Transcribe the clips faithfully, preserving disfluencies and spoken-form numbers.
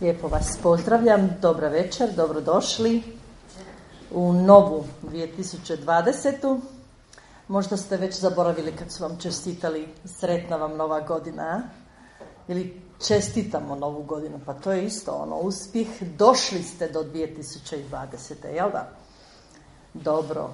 Lijepo vas pozdravljam, dobra večer, dobrodošli u novu dvije tisuće dvadesetu. Možda ste već zaboravili kad su vam čestitali sretna vam nova godina, ili čestitamo novu godinu, pa to je isto ono, uspjeh, došli ste do dvije tisuće dvadesete, jel da? Dobro.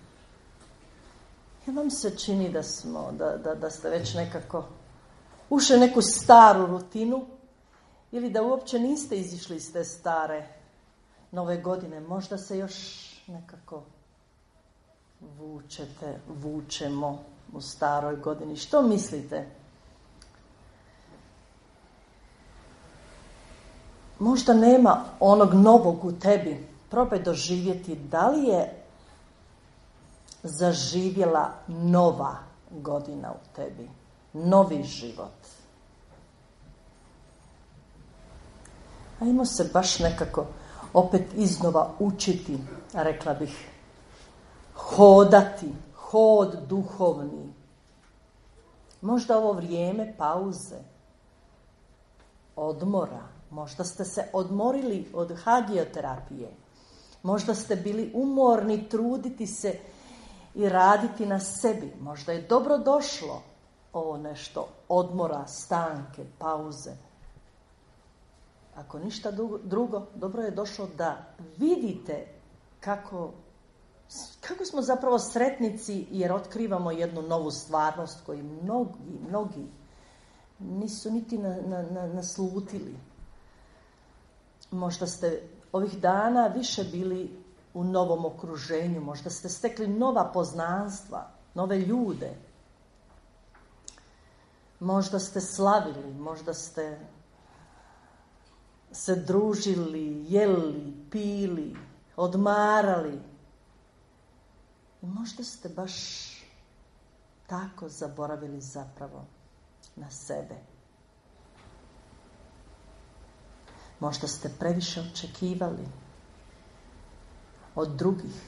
Ja vam se čini da smo, da, da, da ste već nekako ušli neku staru rutinu, ili da uopće niste izišli iz te stare nove godine. Možda se još nekako vučete, vučemo u staroj godini. Što mislite? Možda nema onog novog u tebi. Probaj doživjeti da li je zaživjela nova godina u tebi. Novi život. Ajmo se baš nekako opet iznova učiti, rekla bih, hodati, hod duhovni. Možda ovo vrijeme pauze, odmora, možda ste se odmorili od hagioterapije, možda ste bili umorni truditi se i raditi na sebi, možda je dobro došlo ovo nešto odmora, stanke, pauze. Ako ništa drugo, dobro je došlo da vidite kako, kako smo zapravo sretnici, jer otkrivamo jednu novu stvarnost koju mnogi, mnogi nisu niti na, na, na, naslutili. Možda ste ovih dana više bili u novom okruženju, možda ste stekli nova poznanstva, nove ljude. Možda ste slavili, možda ste se družili, jeli, pili, odmarali. I možda ste baš tako zaboravili zapravo na sebe. Možda ste previše očekivali od drugih.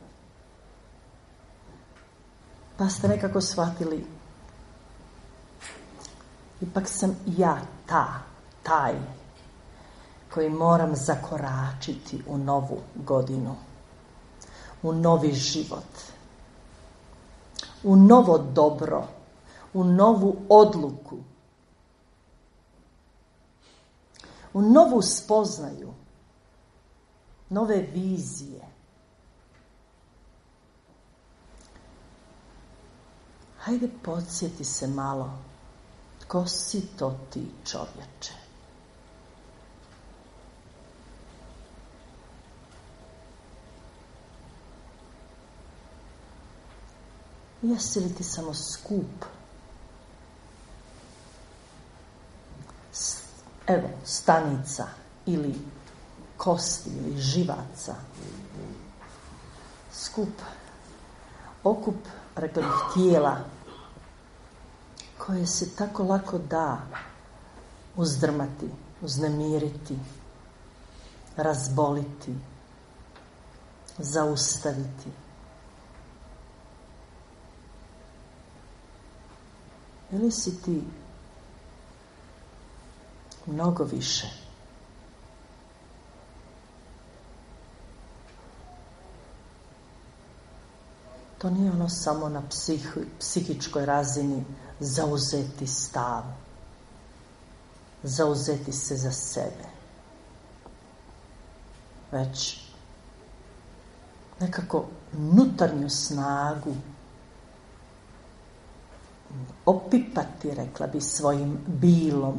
Pa ste nekako shvatili, ipak sam ja ta, taj, koji moram zakoračiti u novu godinu, u novi život, u novo dobro, u novu odluku, u novu spoznaju, nove vizije. Hajde podsjeti se malo, tko si to ti, čovječe? Jesi li ti samo skup? Evo, stanica ili kosti ili živaca. Skup, okup, rekla bih, tijela koje se tako lako da uzdrmati, uznemiriti, razboliti, zaustaviti. Ili si ti mnogo više? To nije ono samo na psih, psihičkoj razini zauzeti stav, zauzeti se za sebe, već nekako unutarnju snagu opipati, rekla bi, svojim bilom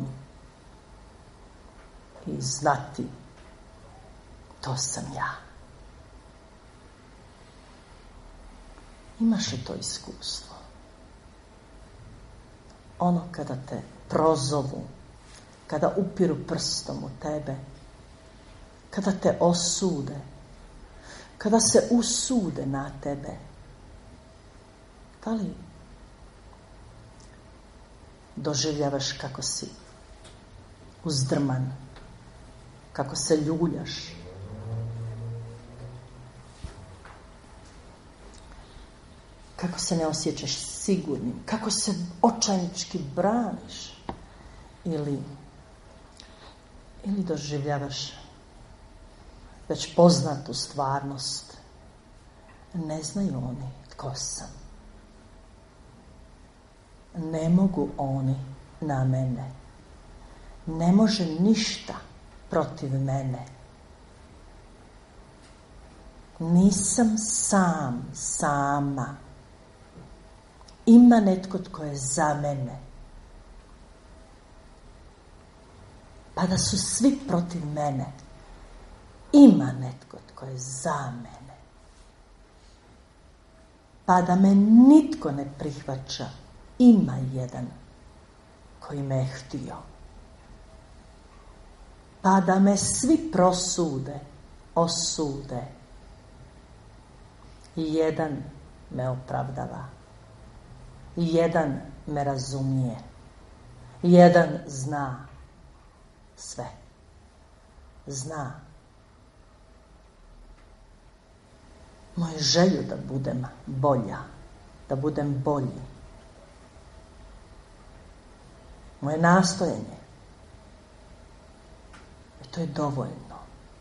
i znati, to sam ja. Imaš li to iskustvo? Ono kada te prozovu, kada upiru prstom u tebe, kada te osude, kada se usude na tebe, da li doživljavaš kako si uzdrman, kako se ljuljaš, kako se ne osjećaš sigurnim, kako se očajnički braniš, ili ili doživljavaš već poznatu stvarnost. Ne znaju oni tko sam. Ne mogu oni na mene. Ne može ništa protiv mene. Nisam sam, sama. Ima netko tko je za mene. Pa da su svi protiv mene. Ima netko tko je za mene. Pa da me nitko ne prihvaća. Ima jedan koji me je htio. Pa da me svi prosude, osude. Jedan me opravdava. Jedan me razumije. Jedan zna sve. Zna moju želju da budem bolja, da budem bolji. Moje nastojanje. I to je dovoljno.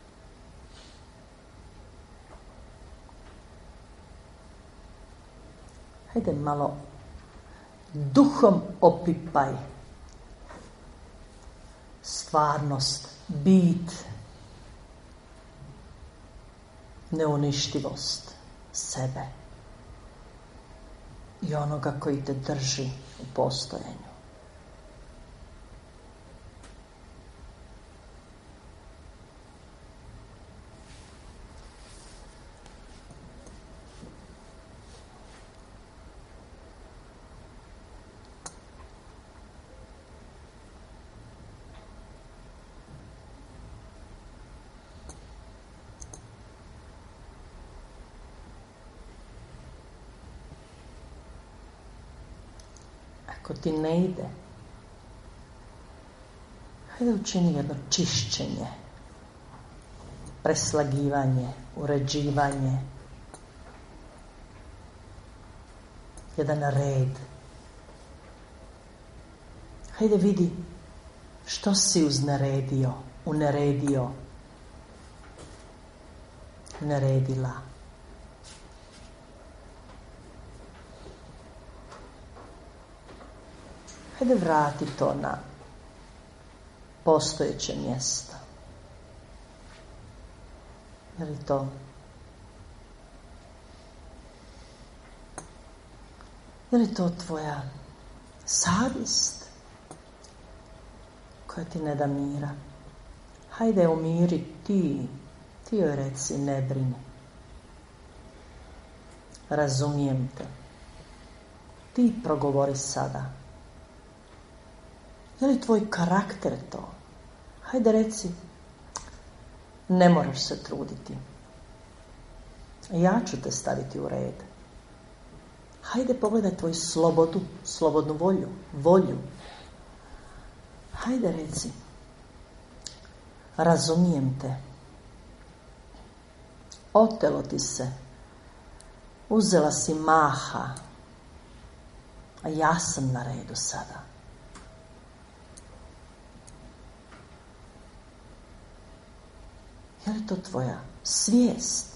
Hajde malo duhom opipaj stvarnost, bit, neuništivost sebe i onoga koji te drži u postojanju. Ako ti ne ide, hajde učini jedno čišćenje, preslagivanje, uređivanje, jedan red. Hajde vidi što si uzneredio, uneredio, uneredila. Hajde vrati to na postojeće mjesto. Je li to? Je li to tvoja savjest koja ti ne da mira? Hajde umiri ti. Ti joj reci ne brini. Razumijem te. Ti progovori sada. Je li tvoj karakter to? Hajde reci, ne moraš se truditi. Ja ću te staviti u red. Hajde pogledaj tvoju slobodu, slobodnu volju, volju. Hajde reci, razumijem te. Otelo ti se. Uzela si maha. A ja sam na redu sada. Je li to tvoja svijest?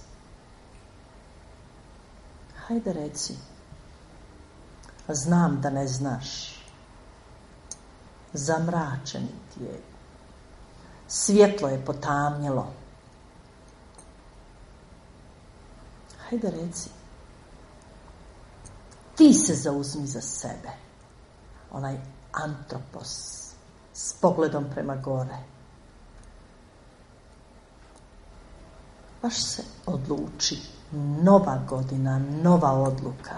Hajde reci. Znam da ne znaš. Zamračen ti je. Svjetlo je potamnjelo. Hajde reci. Ti se zauzmi za sebe. Onaj antropos s pogledom prema gore. Baš se odluči. Nova godina, nova odluka.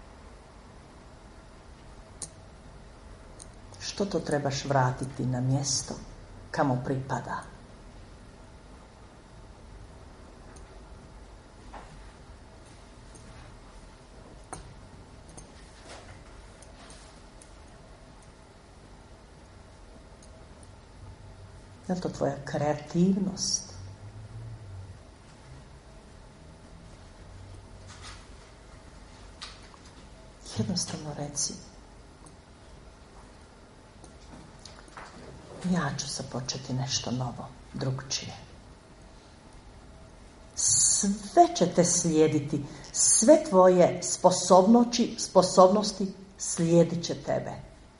Što to trebaš vratiti na mjesto kamo pripada? Je li to tvoja kreativnost? Jednostavno reci. ja ću započeti nešto novo, drugčije. Sve će te slijediti, sve tvoje sposobnosti, sposobnosti slijedit će tebe.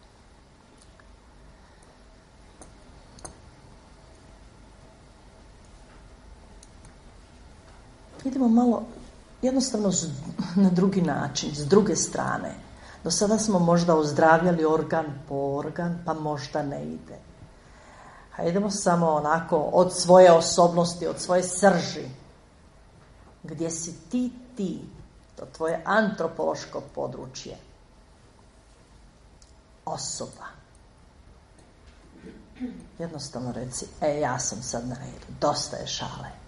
Idemo malo jednostavno na drugi način, s druge strane. Do sada smo možda ozdravljali organ po organ, pa možda ne ide. A idemo samo onako od svoje osobnosti, od svoje srži. Gdje si ti ti, to tvoje antropološko područje. Osoba. Jednostavno reci, e, ja sam sad na redu, dosta je šale.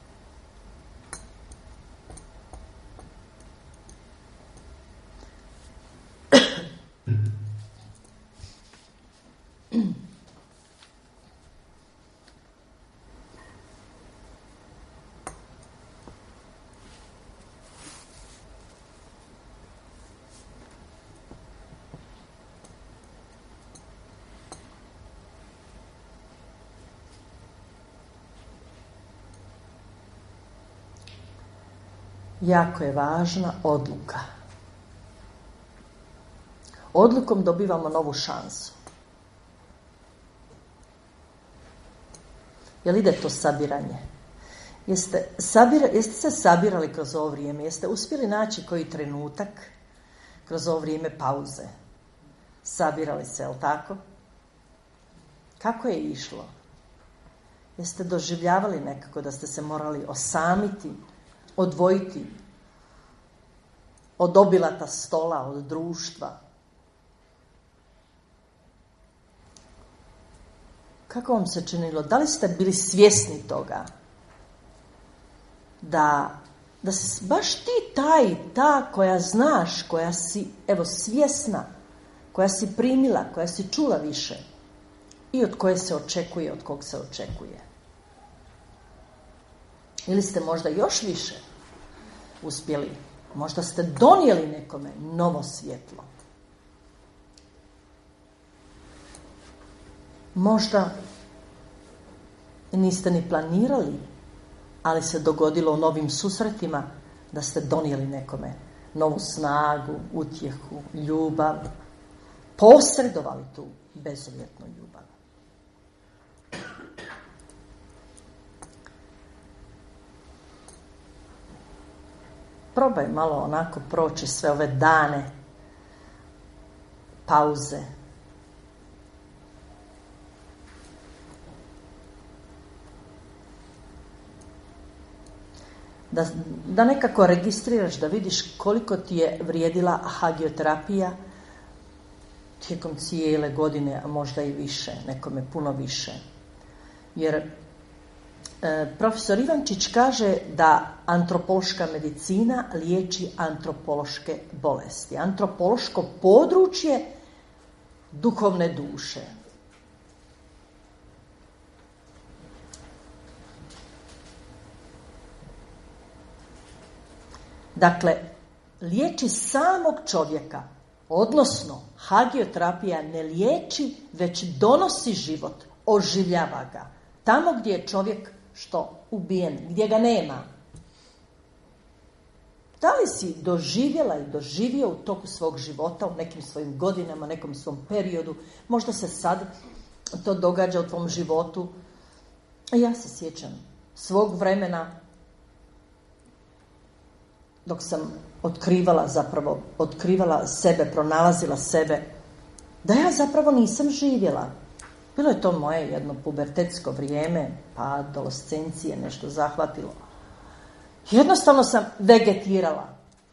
Jako je važna odluka. Odlukom dobivamo novu šansu. Jel ide to sabiranje? Jeste, sabira, jeste se sabirali kroz ovo vrijeme? Jeste uspjeli naći koji trenutak kroz ovo vrijeme pauze? Sabirali se, jel tako? Kako je išlo? Jeste doživljavali nekako da ste se morali osamiti, odvojiti od obilata stola, od društva? Kako vam se činilo? Da li ste bili svjesni toga da, da si baš ti taj, ta koja znaš, koja si evo svjesna, koja si primila, koja si čula više i od koje se očekuje, od kog se očekuje? Ili ste možda još više uspjeli, možda ste donijeli nekome novo svjetlo. Možda niste ni planirali, ali se dogodilo u novim susretima da ste donijeli nekome novu snagu, utjehu, ljubav, posredovali tu bezuvjetnu ljubav. Probaj malo onako proći sve ove dane pauze. Da, da nekako registriraš, da vidiš koliko ti je vrijedila hagioterapija tijekom cijele godine, a možda i više, nekome puno više. Jer e, profesor Ivančić kaže da antropološka medicina liječi antropološke bolesti. Antropološko područje duhovne duše. Dakle, liječi samog čovjeka, odnosno hagioterapija ne liječi, već donosi život, oživljava ga. Tamo gdje je čovjek što ubijen, gdje ga nema. Da li si doživjela i doživio u toku svog života, u nekim svojim godinama, nekom svom periodu, možda se sad to događa u tvom životu. Ja se sjećam svog vremena, dok sam otkrivala zapravo, otkrivala sebe, pronalazila sebe, da ja zapravo nisam živjela. Bilo je to moje jedno pubertetsko vrijeme, pa adolescencije nešto zahvatilo. Jednostavno sam vegetirala.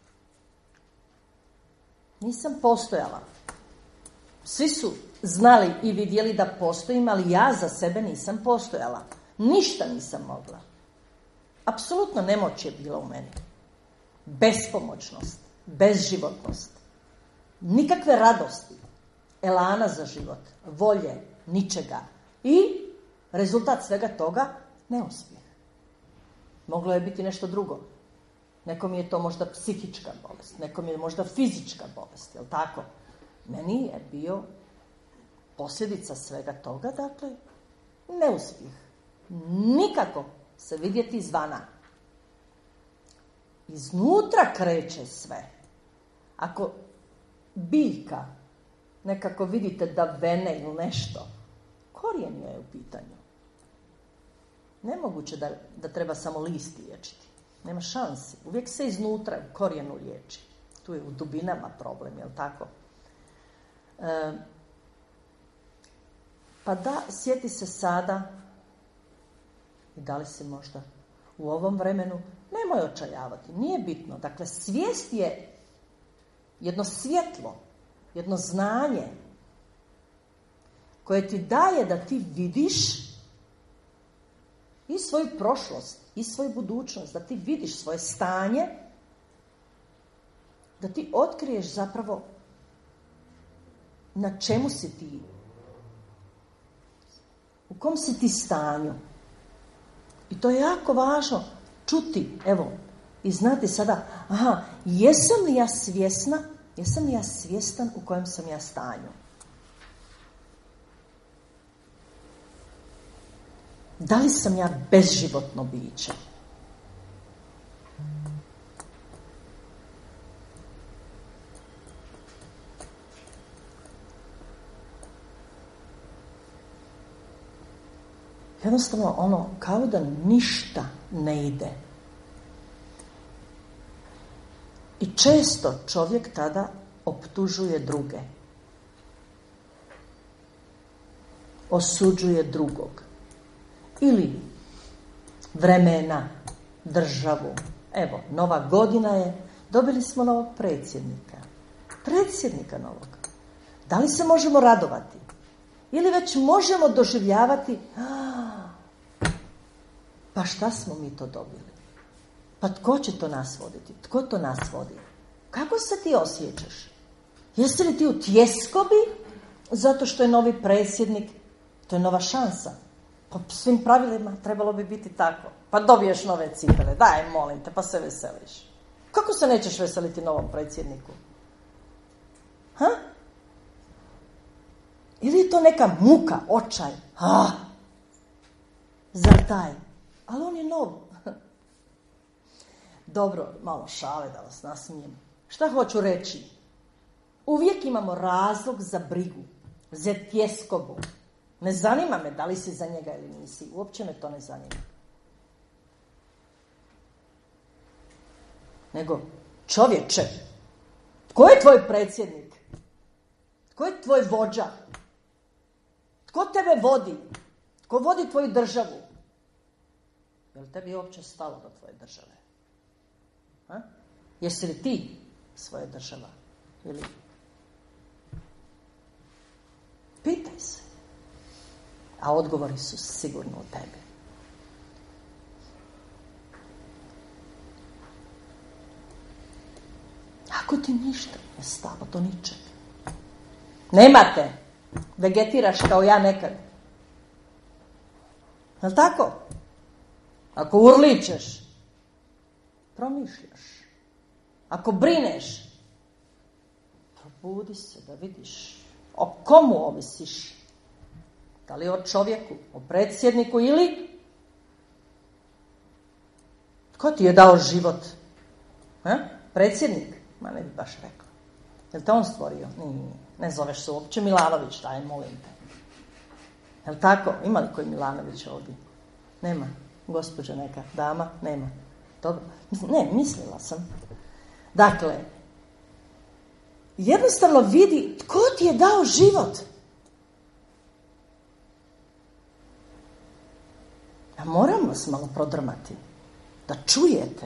Nisam postojala. Svi su znali i vidjeli da postojim, ali ja za sebe nisam postojala. Ništa nisam mogla. Apsolutno nemoć je bila u meni. Bespomoćnost, bezživotnost, nikakve radosti, elana za život, volje, ničega. I rezultat svega toga, neuspjeh. Moglo je biti nešto drugo. Nekom je to možda psihička bolest, nekom je možda fizička bolest, jel tako? Meni je bio posljedica svega toga, dakle, neuspjeh nikako se vidjeti izvana. Iznutra kreće sve. Ako biljka nekako vidite da vene ili nešto, korijen je u pitanju. Nemoguće da, da treba samo list liječiti. Nema šansi. Uvijek se iznutra u korijenu liječi. Tu je u dubinama problem, jel tako? E, pa da, sjeti se sada i da li si možda u ovom vremenu, nemoj očajavati, nije bitno. Dakle, svijest je jedno svjetlo, jedno znanje koje ti daje da ti vidiš i svoju prošlost, i svoju budućnost, da ti vidiš svoje stanje, da ti otkriješ zapravo na čemu si ti, u kom si ti stanju. I to je jako važno čuti, evo, i znati sada, aha, jesam li ja svjesna, jesam li ja svjestan u kojem sam ja stanju. Da li sam ja bezživotno biće? Jednostavno ono, kao da ništa ne ide. I često čovjek tada optužuje druge. Osuđuje drugog. Ili vremena, državu. Evo, nova godina je, dobili smo novog predsjednika. Predsjednika novog. Da li se možemo radovati? Ili već možemo doživljavati, pa šta smo mi to dobili? Pa tko će to nas voditi? Tko to nas vodi? Kako se ti osjećaš? Jesi li ti u tjeskobi zato što je novi predsjednik? To je nova šansa. Po svim pravilima trebalo bi biti tako. Pa dobiješ nove cipele, daj molim te, pa se veseliš. Kako se nećeš veseliti novom predsjedniku? Ha? Ili je to neka muka, očaj? Ha? Zar taj? Ali on je nov. Dobro, malo šale da vas nasmijem. Šta hoću reći? Uvijek imamo razlog za brigu, za tjeskobu. Ne zanima me da li si za njega ili nisi. Uopće me to ne zanima. Nego, čovječe, tko je tvoj predsjednik? Tko je tvoj vođa? Tko tebe vodi? Tko vodi tvoju državu? Je li tebi uopće stalo do tvoje države? Ha? Jesi li ti svoja država? Ili... Pitaj se. A odgovori su sigurno u tebi. Ako ti ništa ne stalo do ničeg. Nemate. Vegetiraš kao ja nekad. Jel' tako? Ako urličeš, promišljaš. Ako brineš, probudi se da vidiš o komu ovisiš. Da li o čovjeku, o predsjedniku ili tko ti je dao život? Ha? Predsjednik? Ma ne bi baš rekla. Jel te on stvorio? Nije. Ne zoveš se uopće Milanović, daj molim te. Jel tako? Ima li koji Milanović ovdje? Nema. Gospođa neka dama? Nema. Dobro. Ne, mislila sam. Dakle, jednostavno vidi tko ti je dao život. A moram vas malo prodrmati. Da čujete.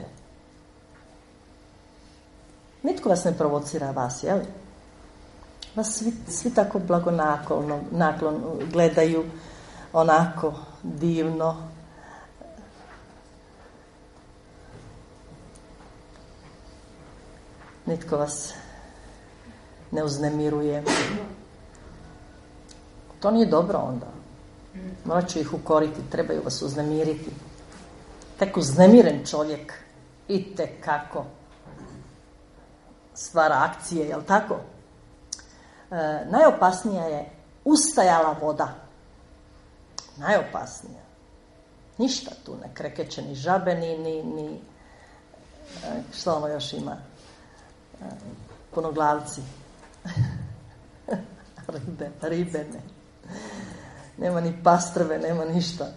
Nitko vas ne provocira, vas, jel? Vas svi, svi tako blagonaklono naklon gledaju, onako divno. Nitko vas ne uznemiruje. To nije dobro onda. Morat ću ih ukoriti, trebaju vas uznemiriti. Tek uznemiren čovjek itekako stvara akcije, jel tako? E, najopasnija je ustajala voda. Najopasnija. Ništa tu ne krekeće, ni žabe, ni, ni, ni što ono još ima? Punoglavci. ribe, ribe ne. Nema ni pastrve, nema ništa.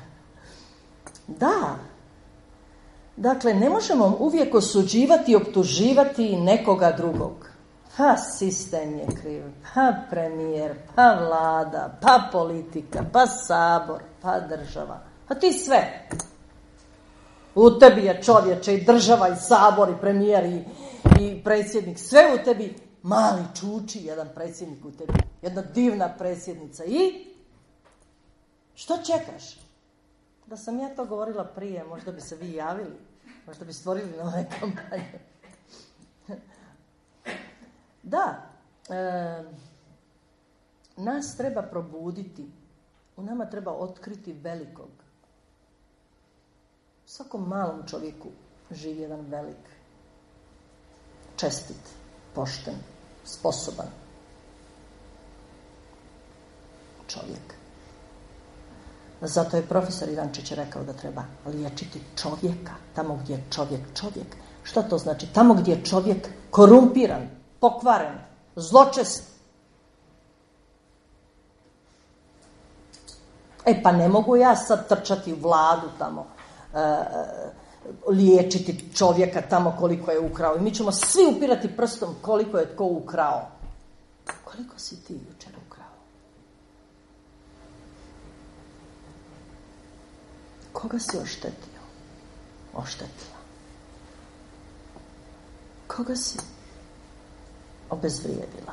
Da. Dakle, ne možemo uvijek osuđivati i optuživati nekoga drugog. Pa sistem je kriv, pa premijer, pa vlada, pa politika, pa sabor, pa država. A ti sve. U tebi je čovječe i država i sabor i premijer i, i predsjednik. Sve u tebi. Mali čuči jedan predsjednik u tebi. Jedna divna predsjednica. I što čekaš? Da sam ja to govorila prije, možda bi se vi javili. Možda bi stvorili nove kampanje. Da, e, nas treba probuditi. U nama treba otkriti velikog. U svakom malom čovjeku živi jedan velik, čestit, pošten, sposoban čovjek. Zato je profesor Ivančić rekao da treba liječiti čovjeka, tamo gdje je čovjek čovjek. Što to znači? Tamo gdje je čovjek korumpiran, pokvaren, zločest. E pa ne mogu ja sad trčati u vladu tamo, e, liječiti čovjeka tamo koliko je ukrao. I mi ćemo svi upirati prstom koliko je tko ukrao. Koliko si ti jučer ukrao? Koga si oštetio? Oštetila. Koga si obezvrijedila?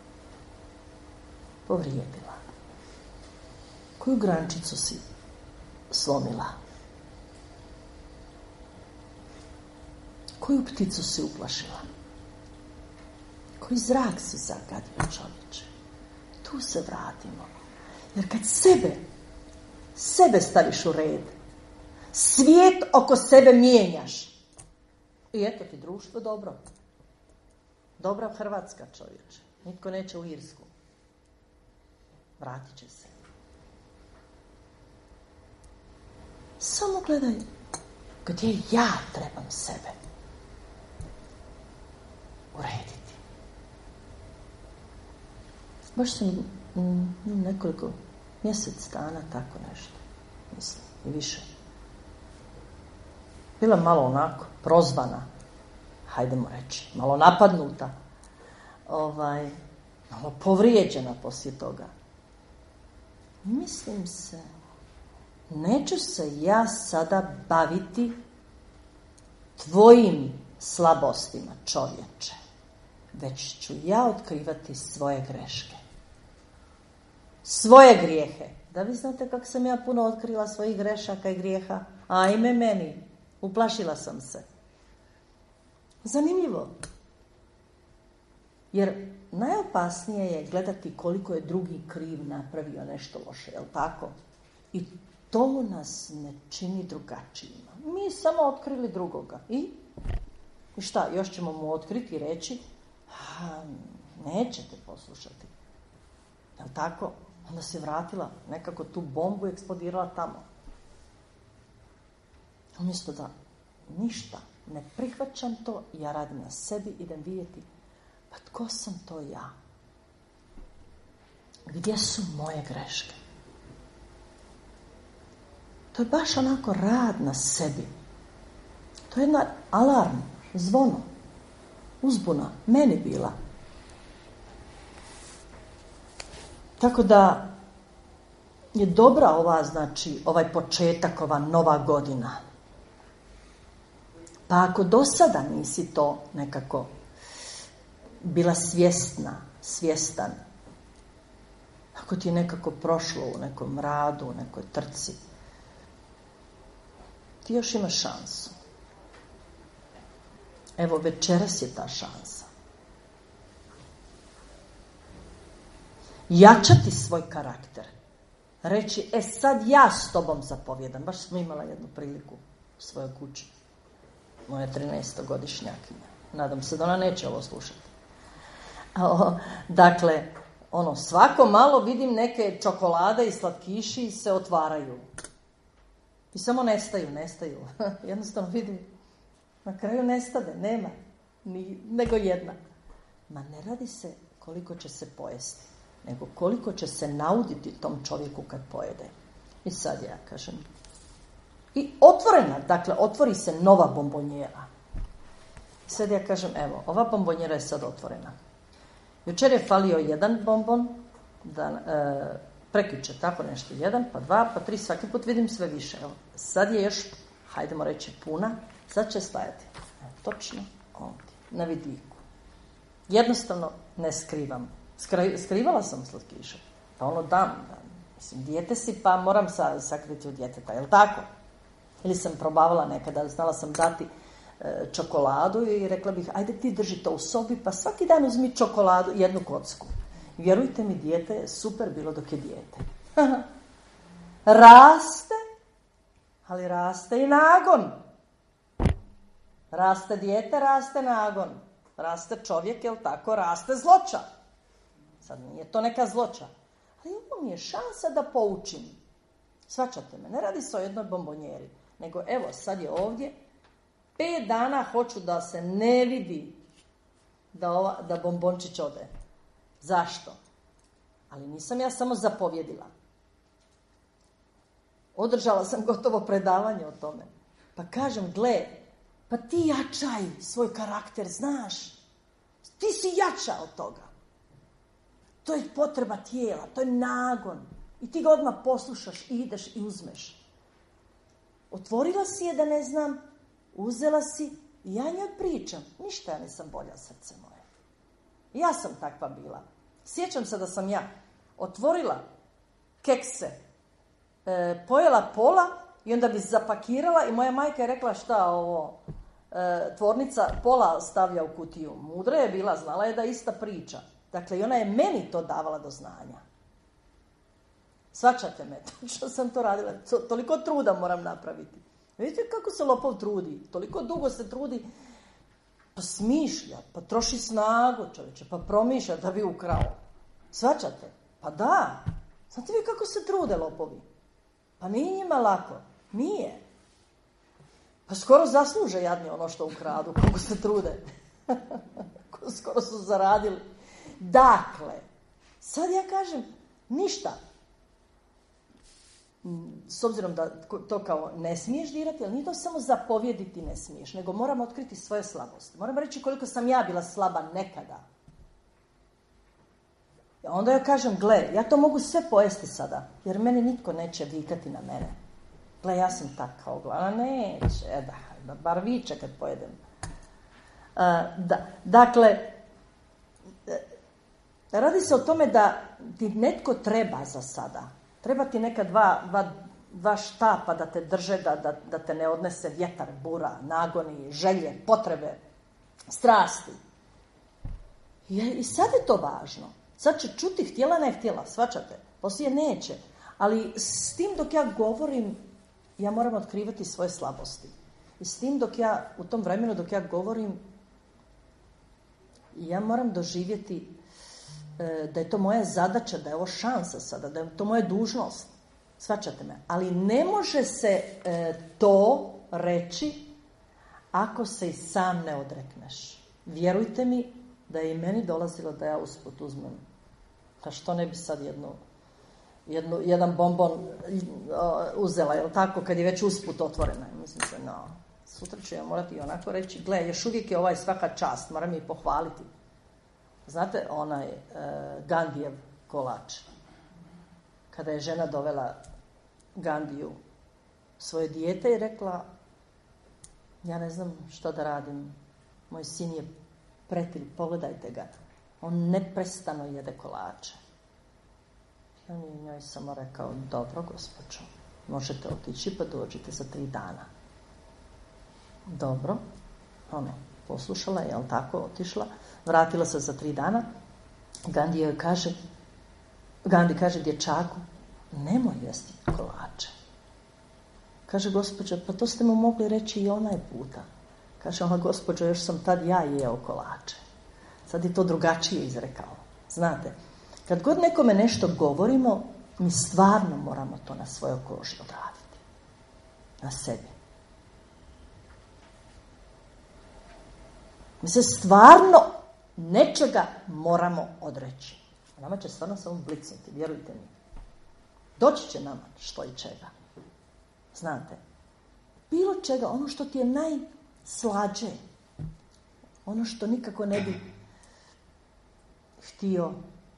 Povrijedila. Koju grančicu si slomila? Koju pticu si uplašila? Koji zrak si zagadio, čovječe? Tu se vratimo. Jer kad sebe, sebe staviš u red, svijet oko sebe mijenjaš. I eto ti društvo dobro. Dobra Hrvatska, čovječe. Nitko neće u Irsku. Vratit će se. Samo gledaj gdje ja trebam sebe urediti. Baš sam mm, nekoliko mjesec dana tako nešto, mislim, i više. Bila malo onako prozvana, hajdemo reći, malo napadnuta, ovaj, malo povrijeđena poslije toga. Mislim se, neću se ja sada baviti tvojim slabostima, čovječe, već ću ja otkrivati svoje greške. Svoje grijehe. Da vi znate kako sam ja puno otkrila svojih grešaka i grijeha? Ajme meni, uplašila sam se. Zanimljivo. Jer najopasnije je gledati koliko je drugi kriv napravio nešto loše, jel tako? I to nas ne čini drugačijima. Mi samo otkrili drugoga. I? I šta? Još ćemo mu otkriti i reći, a, nećete poslušati. Jel tako? Onda se vratila, nekako tu bombu eksplodirala tamo. Umjesto da ništa, ne prihvaćam to, ja radim na sebi, idem vidjeti, pa tko sam to ja? Gdje su moje greške? To je baš onako rad na sebi. To je jedna alarm, zvono, uzbuna, meni bila. Tako da je dobra ova, znači, ovaj početak, ova nova godina. Pa ako do sada nisi to nekako bila svjesna, svjestan, ako ti je nekako prošlo u nekom radu, u nekoj trci, ti još imaš šansu. Evo, večeras je ta šansa. Jačati svoj karakter. Reći, e sad ja s tobom zapovjedam. Baš smo imala jednu priliku u svojoj kući. Moja trinaestogodišnjakinja. Nadam se da ona neće ovo slušati. O, dakle, ono, svako malo vidim neke čokolade i slatkiši se otvaraju. I samo nestaju, nestaju. Jednostavno vidim, na kraju nestade, nema. Ni, nego jedna. Ma ne radi se koliko će se pojesti, nego koliko će se nauditi tom čovjeku kad pojede. I sad ja kažem. I otvorena, dakle, otvori se nova bombonjera. I sad ja kažem, evo, ova bombonjera je sad otvorena. Jučer je falio jedan bombon, da, e, prekjučer tako nešto, jedan, pa dva, pa tri, svaki put vidim sve više. Evo, sad je još, hajdemo reći, puna, sad će stajati. Evo, točno ovdje, na vidiku. Jednostavno ne skrivam. Skri, skrivala sam slatkiše. Pa ono dam, da, mislim, dijete si, pa moram sa, sakriti od djeteta, jel tako? Ili sam probavala nekada, znala sam dati e, čokoladu i rekla bih, ajde ti drži to u sobi, pa svaki dan uzmi čokoladu, jednu kocku. Vjerujte mi, dijete je super bilo dok je dijete. Raste, ali raste i nagon. Raste dijete, raste nagon. Raste čovjek, jel tako, raste zloća. Sad nije to neka zloća. Ali ovo mi je šansa da poučim. Svačate me, ne radi se o jednoj bombonjeri. Nego evo, sad je ovdje, pet dana hoću da se ne vidi da, ova, da bombončić ode. Zašto? Ali nisam ja samo zapovjedila. Održala sam gotovo predavanje o tome. Pa kažem, gle, pa ti jačaj svoj karakter, znaš. Ti si jača od toga. To je potreba tijela, to je nagon. I ti ga odmah poslušaš, ideš i uzmeš. Otvorila si je da ne znam, uzela si i ja njoj pričam. Ništa ja nisam bolja, srce moje. Ja sam takva bila. Sjećam se da sam ja otvorila kekse, e, pojela pola i onda bi zapakirala i moja majka je rekla šta ovo, e, tvornica pola stavlja u kutiju. Mudra je bila, znala je da je ista priča. Dakle, i ona je meni to davala do znanja. Svačate me, što sam to radila. Toliko truda moram napraviti. Vidite kako se lopov trudi. Toliko dugo se trudi. Pa smišlja, pa troši snagu čovječe, pa promišlja da bi ukrao. Svačate? Pa da. Znate vi kako se trude lopovi? Pa nije njima lako. Nije. Pa skoro zasluže jadni ono što ukradu, kako se trude. Skoro su zaradili. Dakle, sad ja kažem, ništa. S obzirom da to kao ne smiješ dirati, ali nije to samo zapovjediti ne smiješ, nego moram otkriti svoje slabosti. Moram reći koliko sam ja bila slaba nekada. I onda ja kažem, gle, ja to mogu sve pojesti sada, jer meni nitko neće vikati na mene. Gle, ja sam tak kao glava, neće, e da, bar viče kad pojedem. Uh, da, dakle, radi se o tome da ti netko treba za sada. Treba ti neka dva, dva, dva štapa da te drže, da, da, da te ne odnese vjetar, bura, nagoni, želje, potrebe, strasti. I, i sad je to važno. Sad će čuti htjela, ne htjela, svačate. Poslije neće. Ali s tim dok ja govorim, ja moram otkrivati svoje slabosti. I s tim dok ja, u tom vremenu dok ja govorim, ja moram doživjeti da je to moja zadaća, da je ovo šansa sada, da je to moja dužnost. Svačate me. Ali ne može se e, to reći ako se i sam ne odrekneš. Vjerujte mi da je i meni dolazilo da ja usput uzmem. Pa što ne bi sad jednu, jednu, jedan bombon uzela, jel tako, kad je već usput otvorena. Mislim se, no, sutra ću ja morati onako reći, gle, još uvijek je ovaj svaka čast, moram je pohvaliti. Znate, onaj e, Gandijev kolač. Kada je žena dovela Gandiju svoje dijete i rekla, ja ne znam što da radim, moj sin je pretilj, pogledajte ga, on neprestano jede kolače. I on je njoj samo rekao, dobro gospođo, možete otići pa dođite za tri dana. Dobro, ono, poslušala je, jel tako, otišla, vratila se za tri dana. Gandhi joj kaže, Gandhi kaže dječaku, nemoj jesti kolače. Kaže, gospođo, pa to ste mu mogli reći i onaj puta. Kaže ona, gospođo, još sam tad ja jeo kolače. Sad je to drugačije izrekao. Znate, Kad god nekome nešto govorimo, mi stvarno moramo to na svojoj koži odraditi. Na sebi. Mi se stvarno nečega moramo odreći. A nama će stvarno samo blicnuti, vjerujte mi. Doći će nama što i čega. Znate, bilo čega, ono što ti je najslađe, ono što nikako ne bi htio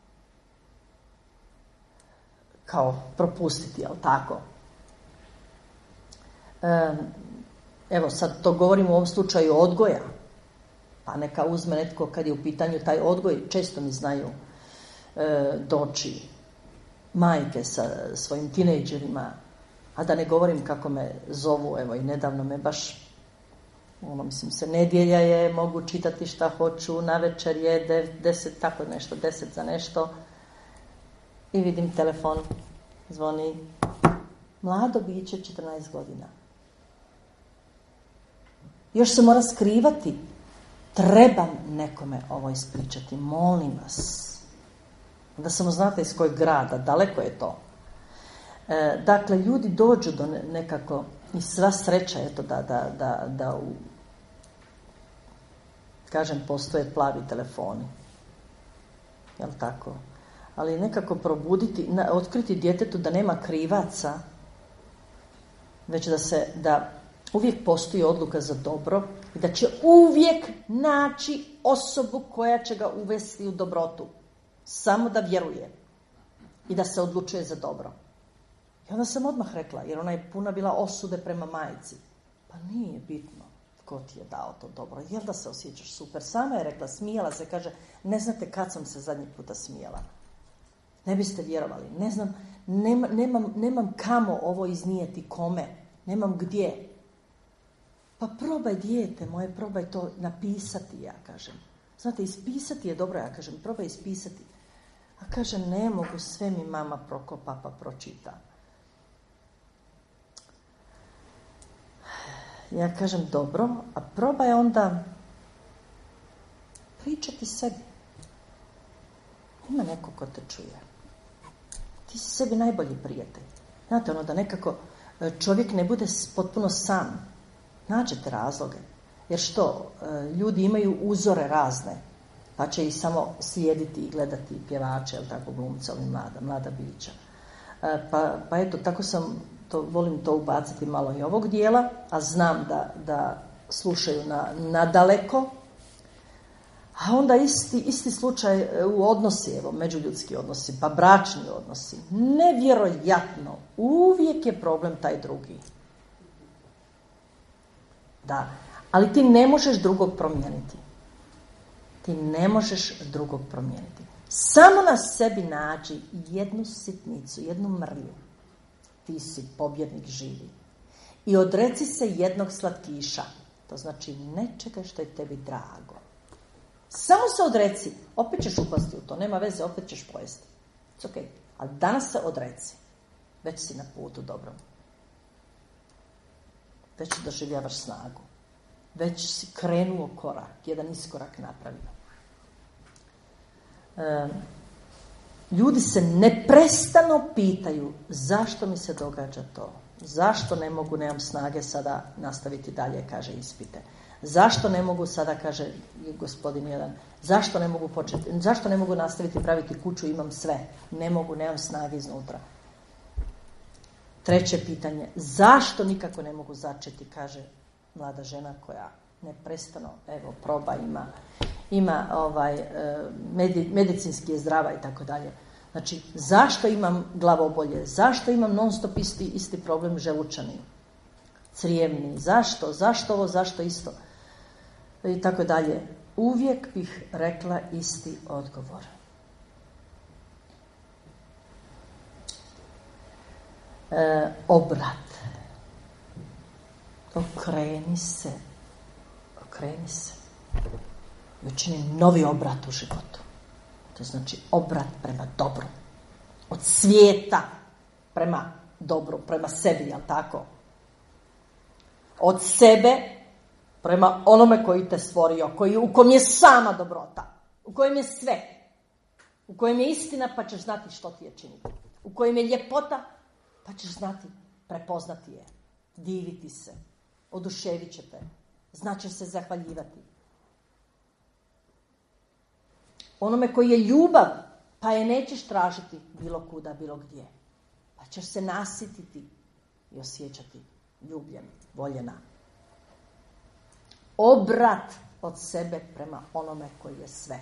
kao propustiti, jel tako? Evo sad to govorim u ovom slučaju odgoja, pa neka uzme netko kad je u pitanju taj odgoj, često mi znaju e, doći majke sa svojim tinejdžerima, a da ne govorim kako me zovu, evo i nedavno me baš, ono mislim se, nedjelja je, mogu čitati šta hoću, navečer je deset, tako nešto, deset za nešto, i vidim telefon, zvoni, mlado biće, četrnaest godina. Još se mora skrivati. Trebam nekome ovo ispričati, molim vas. Da samo znate iz kojeg grada, daleko je to. E, dakle, ljudi dođu do nekako, i sva sreća je to da, da, da, da u, kažem, postoje plavi telefoni. Jel tako? Ali nekako probuditi, otkriti djetetu da nema krivaca, već da se, da uvijek postoji odluka za dobro i da će uvijek naći osobu koja će ga uvesti u dobrotu. Samo da vjeruje i da se odlučuje za dobro. I onda sam odmah rekla, jer ona je puna bila osude prema majci. Pa nije bitno tko ti je dao to dobro. Jel da se osjećaš super? Sama je rekla, smijala se, kaže, ne znate kad sam se zadnji puta smijela. Ne biste vjerovali. Ne znam, nema, nemam, nemam kamo ovo iznijeti kome. Nemam gdje. Pa probaj, dijete moje, probaj to napisati, ja kažem. Znate, ispisati je dobro, ja kažem, probaj ispisati. A kaže, ne mogu, sve mi mama prokopa pa pročita. Ja kažem, dobro, a probaj onda pričati sebi. Ima neko ko te čuje. Ti si sebi najbolji prijatelj. Znate, ono da nekako čovjek ne bude potpuno sam. Nađete razloge. Jer što? Ljudi imaju uzore razne. Pa će ih samo slijediti i gledati pjevače, ili tako, glumca, ili mlada, mlada bića. Pa, pa eto, tako sam, to, volim to ubaciti malo i ovog dijela, a znam da, da slušaju na, na daleko. A onda isti, isti slučaj u odnosi, evo, međuljudski odnosi, pa bračni odnosi. Nevjerojatno. Uvijek je problem taj drugi. Da, ali ti ne možeš drugog promijeniti. Ti ne možeš drugog promijeniti. Samo na sebi nađi jednu sitnicu, jednu mrlju. Ti si pobjednik živi. I odreci se jednog slatkiša. To znači nečega što je tebi drago. Samo se odreci. Opet ćeš upasti u to. Nema veze, opet ćeš pojesti. It's okay. Ali danas se odreci. Već si na putu dobrom. Već doživljavaš snagu. Već si krenuo korak, jedan iskorak napravio. E, ljudi se neprestano pitaju zašto mi se događa to. Zašto ne mogu, nemam snage sada nastaviti dalje, kaže ispite. Zašto ne mogu sada, kaže gospodin jedan, zašto ne mogu početi, zašto ne mogu nastaviti praviti kuću, imam sve. Ne mogu, nemam snage iznutra. Treće pitanje, zašto nikako ne mogu začeti, kaže mlada žena koja neprestano, evo, proba, ima, ima ovaj, medi, medicinski je zdrava i tako dalje. Znači, zašto imam glavobolje? Zašto imam non stop isti, isti problem želučani? Crijevni? Zašto? Zašto ovo? Zašto isto? I tako dalje. Uvijek bih rekla isti odgovor. E, obrat. Okreni se. Okreni se. I učini novi obrat u životu. To znači obrat prema dobru. Od svijeta prema dobru, prema sebi, jel tako? Od sebe prema onome koji te stvorio, koji, u kojem je sama dobrota, u kojem je sve. u kojem je istina pa ćeš znati što ti je činiti, u kojem je ljepota pa ćeš znati prepoznati je, diviti se, oduševit će te, znači se zahvaljivati. Onome koji je ljubav, pa je nećeš tražiti bilo kuda, bilo gdje. Pa ćeš se nasititi i osjećati ljubljen, voljena. Obrat od sebe prema onome koji je sve.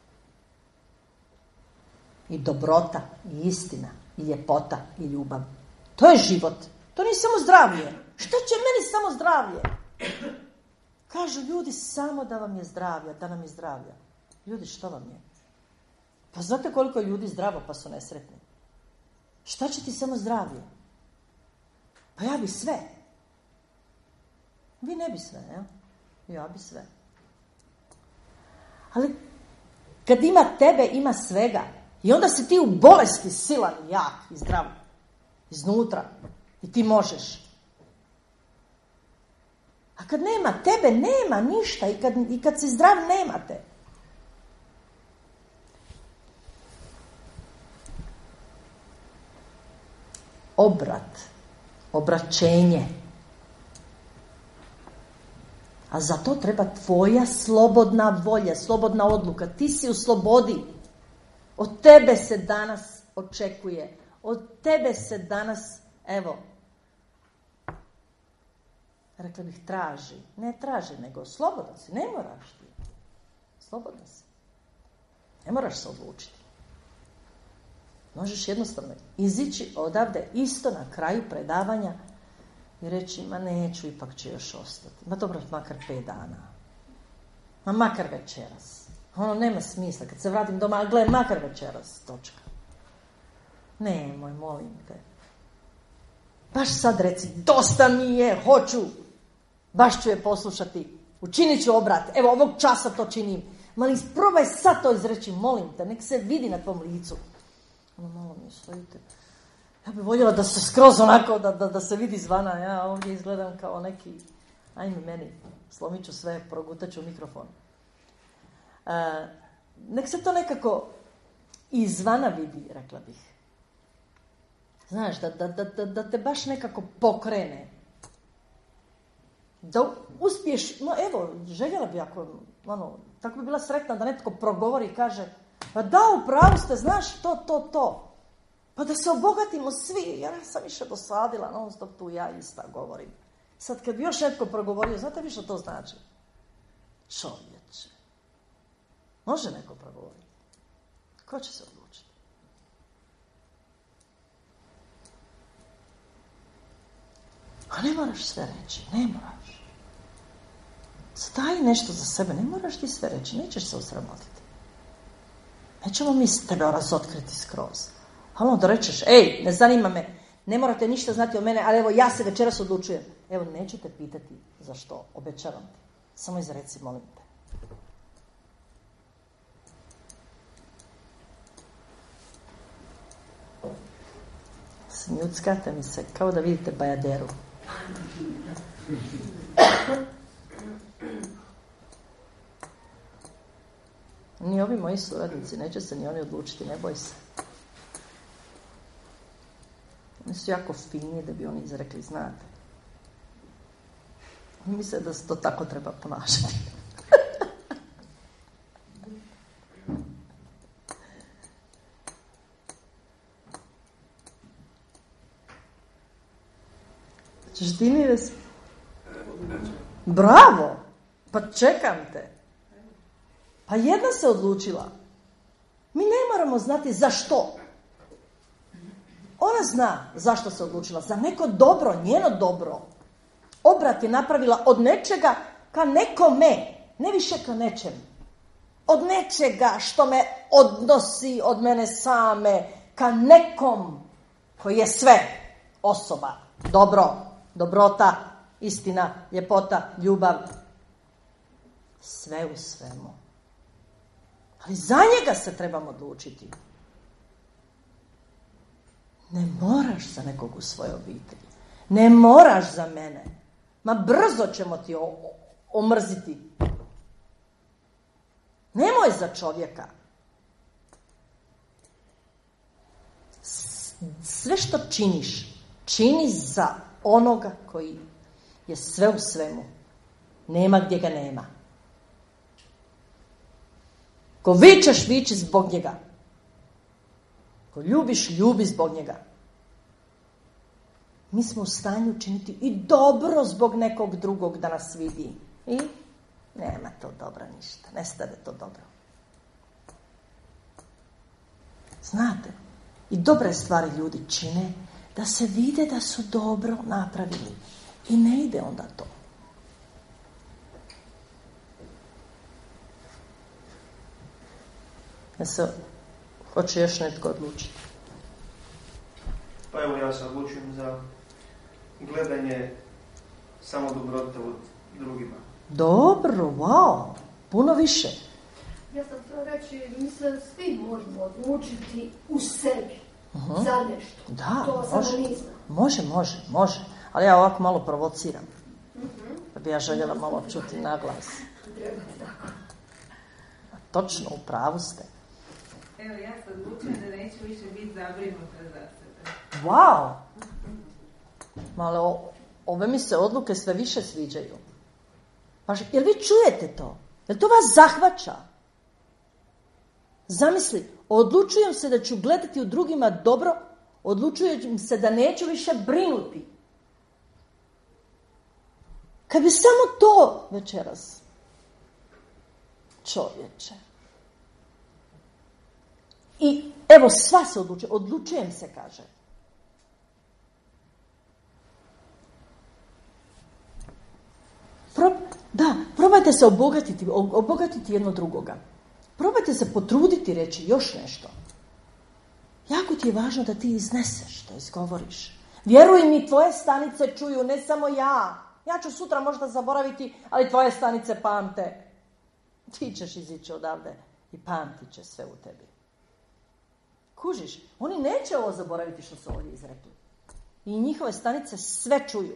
I dobrota, i istina, i ljepota, i ljubav. To je život. To nije samo zdravlje. Što će meni samo zdravlje? Kažu ljudi samo da vam je zdravlje, da nam je zdravlje. Ljudi, što vam je? Pa znate koliko je ljudi zdravo pa su nesretni? Šta će ti samo zdravlje? Pa ja bi sve. Vi ne bi sve, jel? Ja bi sve. Ali kad ima tebe, ima svega. I onda si ti u bolesti silan, jak i zdrav. Iznutra. I ti možeš. A kad nema tebe, nema ništa. I kad, i kad si zdrav, nema te. Obrat. Obraćenje. A za to treba tvoja slobodna volja, slobodna odluka. Ti si u slobodi. Od tebe se danas očekuje. Od tebe se danas, evo, rekla bih traži. Ne traži, nego slobodan si. Ne moraš ti. Slobodan si. Ne moraš se odlučiti. Možeš jednostavno izići odavde isto na kraju predavanja i reći, ma neću, ipak ću još ostati. Ma dobro, makar pet dana. Ma makar večeras. Ono, nema smisla. Kad se vratim doma, a gle, makar večeras, točka. Nemoj, molim te. Baš sad reci, dosta mi je, hoću. Baš ću je poslušati. Učinit ću obrat. Evo, ovog časa to činim. Ma isprobaj sad to izreći, molim te. Nek se vidi na tvom licu. Ono, malo mi stojite. Ja bih voljela da se skroz onako, da, da, da se vidi zvana. Ja ovdje izgledam kao neki, ajme meni, slomit ću sve, progutat ću mikrofon. Uh, nek se to nekako izvana vidi, rekla bih. Znaš, da, da, da, da te baš nekako pokrene. Da uspiješ, no evo, željela bi ako, ono, tako bi bila sretna da netko progovori i kaže, pa da, upravo ste, znaš, to, to, to. Pa da se obogatimo svi, jer ja sam više dosadila, non stop tu ja ista govorim. Sad kad bi još netko progovorio, znate vi što to znači? Čovječe. Može neko progovoriti? Ko će se odlučiti? A ne moraš sve reći, ne moraš. Staji nešto za sebe, ne moraš ti sve reći, nećeš se osramotiti. Nećemo mi s tebe razotkriti skroz. Ali onda rečeš, ej, ne zanima me, ne morate ništa znati o mene, ali evo ja se večeras odlučujem. Evo, neću te pitati zašto, obećavam ti. Samo izreci, molim te. Smjuckate mi se, kao da vidite bajaderu. Ni ovi moji suradnici, neće se ni oni odlučiti, ne boj se. Oni su jako fini da bi oni izrekli, znate. Oni misle da se to tako treba ponašati. Češ ti mi res... Bravo! Pa čekam te. Pa jedna se odlučila. Mi ne moramo znati zašto. Ona zna zašto se odlučila. Za neko dobro, njeno dobro. Obrat je napravila od nečega ka nekome. Ne više ka nečem. Od nečega što me odnosi od mene same ka nekom koji je sve. Osoba, dobro, dobrota, istina, ljepota, ljubav. Sve u svemu. Ali za njega se trebamo odlučiti. Ne moraš za nekog u svojoj obitelji. Ne moraš za mene. Ma brzo ćemo ti o, o, omrziti. Nemoj za čovjeka. sve što činiš, čini za onoga koji je sve u svemu. Nema gdje ga nema. Ko vičeš, viči zbog njega. Ko ljubiš, ljubi zbog njega. Mi smo u stanju učiniti i dobro zbog nekog drugog da nas vidi. I nema to dobro ništa. Nestane to dobro. Znate, i dobre stvari ljudi čine da se vide da su dobro napravili. I ne ide onda to. Ja se hoće još netko odlučiti. Pa evo, ja se odlučujem za gledanje samo dobrote od drugima. Dobro, wow, puno više. Ja sam htjela reći, mislim, svi možemo odlučiti u sebi uh-huh. za nešto. Da, to može, samo nisam. može, može, može. Ali ja ovako malo provociram. Uh-huh. Pa bi ja željela malo čuti na glas. Treba tako. A točno, u pravu ste. Evo, ja se odlučujem da neću više biti zabrinuta za sebe. Wow! Malo, ove mi se odluke sve više sviđaju. Pa, jel vi čujete to? Jel to vas zahvaća? Zamisli, odlučujem se da ću gledati u drugima dobro, odlučujem se da neću više brinuti. Kad bi samo to večeras, čovječe. I evo, sva se odlučuje. Odlučujem se, kaže. Pro, da, probajte se obogatiti, obogatiti jedno drugoga. Probajte se potruditi reći još nešto. Jako ti je važno da ti izneseš, da izgovoriš. Vjeruj mi, tvoje stanice čuju, ne samo ja. Ja ću sutra možda zaboraviti, ali tvoje stanice pamte. Ti ćeš izići odavde i pamtit će sve u tebi. Kužiš, oni neće ovo zaboraviti što su ovdje izrekli. I njihove stanice sve čuju.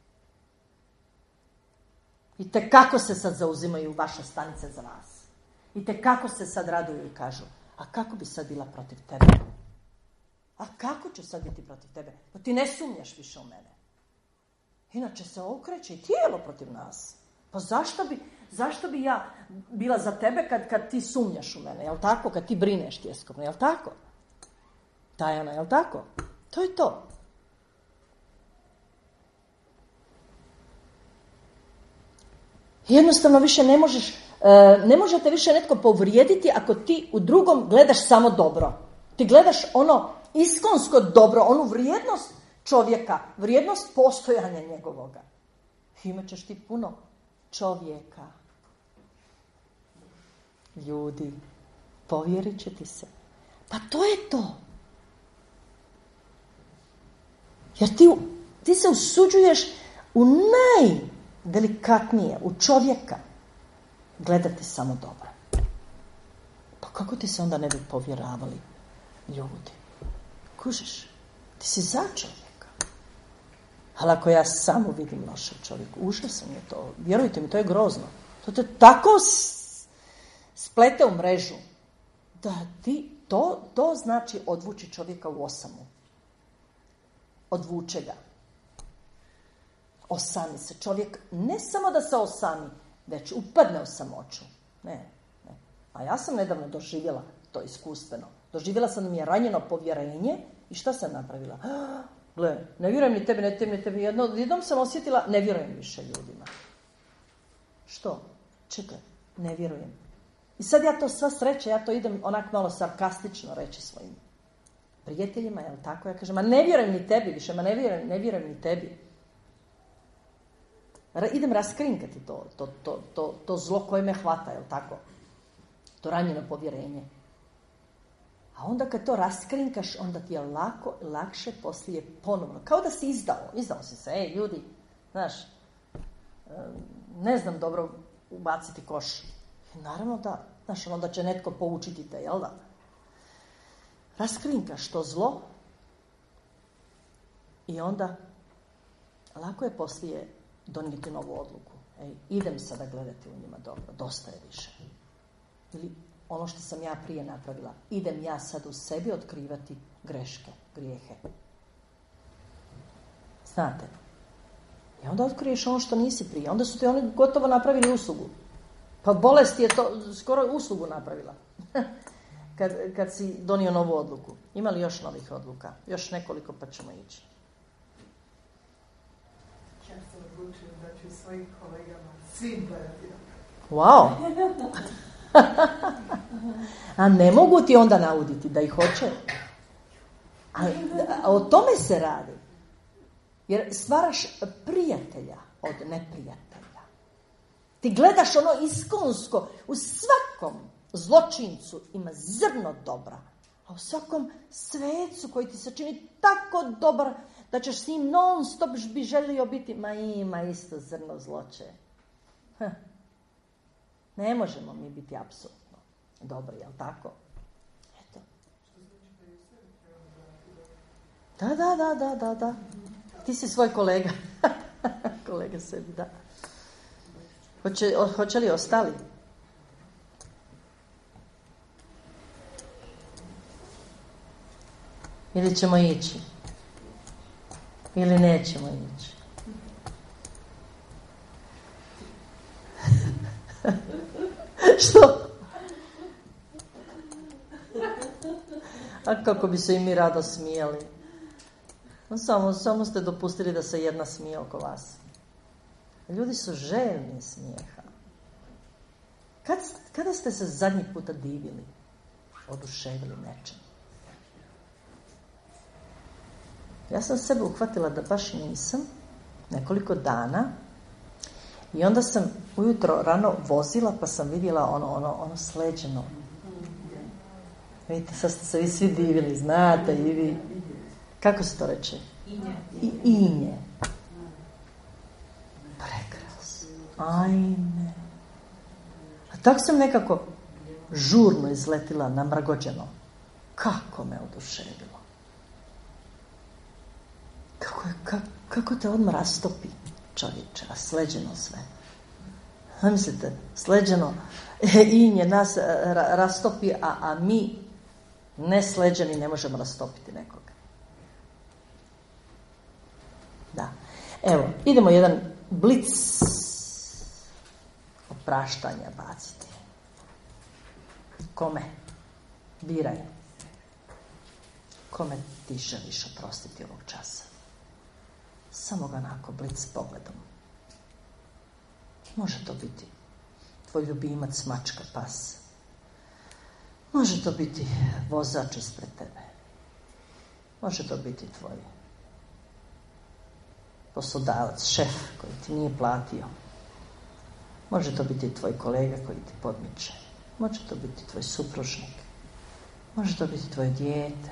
I te kako se sad zauzimaju vaše stanice za vas. I te kako se sad raduju i kažu, a kako bi sad bila protiv tebe? A kako ću sad biti protiv tebe? Pa ti ne sumnjaš više u mene. Inače se okreće i tijelo protiv nas. Pa zašto bi, zašto bi ja bila za tebe kad, kad ti sumnjaš u mene? Jel tako? Kad ti brineš tjeskovno, jel tako? Tajana, jel tako? To je to. Jednostavno više ne možeš, ne možete više netko povrijediti ako ti u drugom gledaš samo dobro. Ti gledaš ono iskonsko dobro, onu vrijednost čovjeka, vrijednost postojanja njegovoga. Imat ćeš ti puno čovjeka, ljudi, povjerit će ti se. Pa to je to. Jer ti, ti se usuđuješ u najdelikatnije, u čovjeka, gledati samo dobro. Pa kako ti se onda ne bi povjeravali ljudi? Kužiš, ti si za čovjeka. Ali ako ja samo vidim loše čovjeku, užasno je to. Vjerujte mi, to je grozno. To te tako splete u mrežu da ti, to, to znači odvući čovjeka u osamu. Odvuče ga. Osami se. Čovjek ne samo da se osami, već upadne u samoću. Ne, ne. A ja sam nedavno doživjela to iskustveno. Doživjela sam da mi je ranjeno povjerenje i šta sam napravila? Gle, ne vjerujem ni tebi, ne tebi, ne tebi. Jedno, jednom sam osjetila, ne vjerujem više ljudima. Što? Čekaj, ne vjerujem. I sad ja to sva sreća, ja to idem onak malo sarkastično reći svojim prijateljima, jel tako? Ja kažem, ma ne vjerujem ni tebi više, ma ne vjerujem, ne vjerujem ni tebi. Ra- idem raskrinkati to, to, to, to, to zlo koje me hvata, jel tako? To ranjeno povjerenje. A onda kad to raskrinkaš, onda ti je lako, lakše poslije ponovno. Kao da si izdao. Izdao si se, ej ljudi, znaš, ne znam dobro ubaciti koš. Naravno da, znaš, onda će netko poučiti te, jel da? Raskrinkaš to zlo i onda lako je poslije donijeti novu odluku. Ej, idem sada gledati u njima dobro, dosta je više. Ili ono što sam ja prije napravila, idem ja sad u sebi otkrivati greške, grijehe. Znate. I onda otkriješ ono što nisi prije. Onda su ti oni gotovo napravili uslugu. Pa bolest je to skoro uslugu napravila. kad, kad si donio novu odluku. Ima li još novih odluka? Još nekoliko pa ćemo ići. Ja sam odlučila da ću svojim kolegama svim gledati. Wow! A ne mogu ti onda nauditi da ih hoće. A, a o tome se radi. Jer stvaraš prijatelja od neprijatelja. Ti gledaš ono iskonsko. U svakom zločincu ima zrno dobra. A u svakom svecu koji ti se čini tako dobar da ćeš s njim non stop bi želio biti. Ma ima isto zrno zloće. Hm. Ne možemo mi biti apsolutno dobri, jel tako? Eto. Da, da, da, da, da, da. Ti si svoj kolega. Kolega sebi, da. Hoće, hoće li ostali? Ili ćemo ići? Ili nećemo ići? Što? A kako bi se i mi rado smijali. Samo, samo ste dopustili da se jedna smije oko vas. Ljudi su željni smijeha. Kad, kada ste se zadnji puta divili, oduševili nečem? Ja sam sebe uhvatila da baš nisam nekoliko dana i onda sam ujutro rano vozila pa sam vidjela ono, ono, ono sleđeno. Vidite, sad ste se vi svi divili, znate i vi. Kako se to reče? Inje. I, inje. Prekrasno. Ajme. A tako sam nekako žurno izletila namrgođeno. Kako me oduševilo. Kako, je, kako, kako te odmah rastopi, čovječe, a sleđeno sve. Mislite, sleđeno inje nas ra, rastopi, a, a mi nesleđeni ne možemo rastopiti nekoga. Da. Evo, idemo jedan blic opraštanja baciti. Kome? Biraj. Kome ti želiš oprostiti ovog časa? Samo ga onako blic pogledom. Može to biti tvoj ljubimac, mačka, pas. Može to biti vozač ispred tebe. Može to biti tvoj poslodavac, šef koji ti nije platio. Može to biti tvoj kolega koji ti podmiče. Može to biti tvoj supružnik. Može to biti tvoje dijete.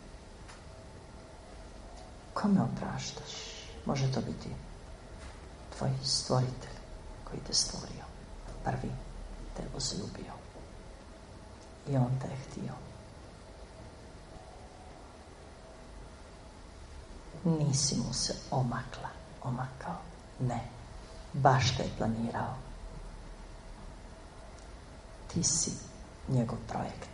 Kome opraštaš? Može to biti tvoj stvoritelj koji te stvorio. Prvi te uzljubio. I on te je htio. Nisi mu se omakla, omakao. Ne, baš te je planirao. Ti si njegov projekt.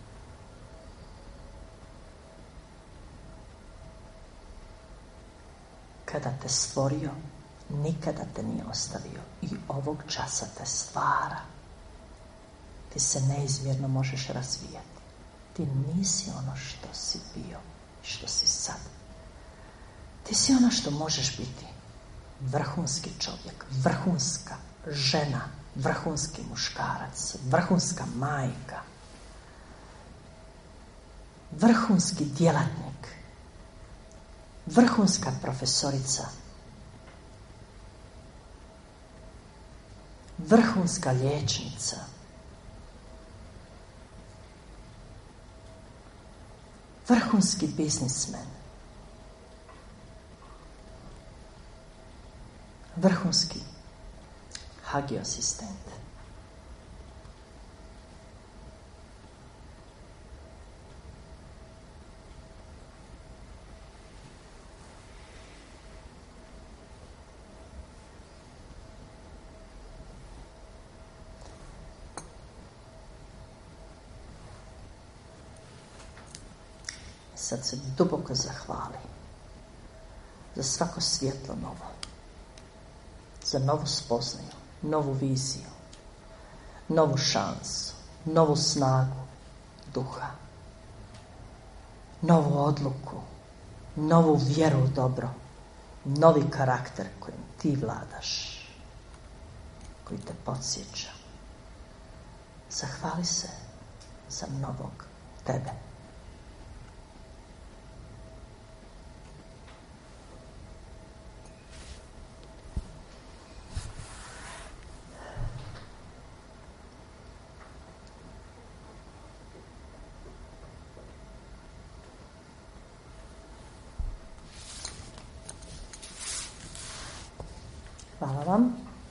Kada te stvorio, nikada te nije ostavio i ovog časa te stvara. Ti se neizmjerno možeš razvijati. Ti nisi ono što si bio i što si sad. Ti si ono što možeš biti. Vrhunski čovjek, vrhunska žena, vrhunski muškarac, vrhunska majka, vrhunski djelatnik, vrhunska profesorica, vrhunska liječnica, vrhunski biznismen, vrhunski hagiosistent. sad se duboko zahvali za svako svjetlo novo, za novu spoznaju, novu viziju, novu šansu, novu snagu duha, novu odluku, novu vjeru u dobro, novi karakter kojim ti vladaš, koji te podsjeća. Zahvali se za novog tebe. Hvala vam.